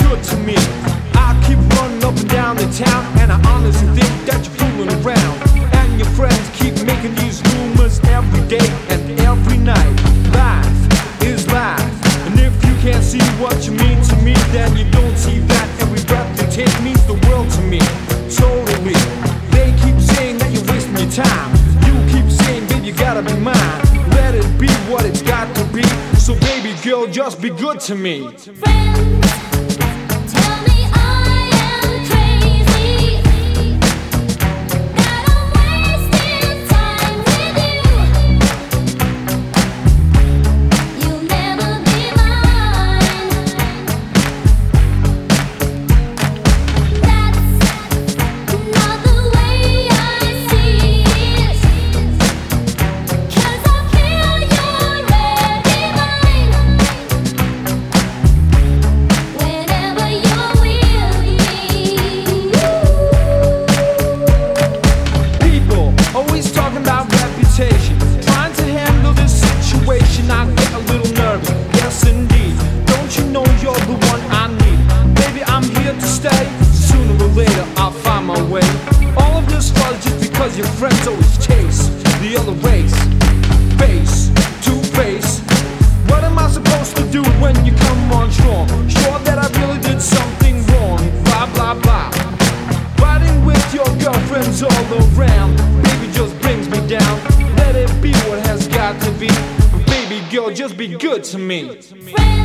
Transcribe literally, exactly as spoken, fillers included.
good to me. I keep running up and down the town, and I honestly think that you're fooling around. And your friends keep making these rumors every day and every night. Life is life, and if you can't see what you mean to me, then you don't see that every breath you take means the world to me. Totally. They keep saying that you're wasting your time. You keep saying, baby, you gotta be mine. Let it be what it's got to be. So baby girl, just be good to me. Friends, tell me I am crazy, that I'm wasting time with you. You'll never be mine. That's not the way I see it, 'cause I feel you're already mine. Whenever you're with me, People always talking about reputation, trying to handle this situation. I get a little nervous, yes indeed. Don't you know you're the one I need? Baby, I'm here to stay. Sooner or later, I'll find my way. All of this was just because your friends always chase the other race. Face to face. What am I supposed to do when you come on strong? Sure that I really did something wrong. Blah blah blah. Fighting with your girlfriends all around, baby, just brings me down. Let it be what has got to be. Baby girl, just be good to me. friends.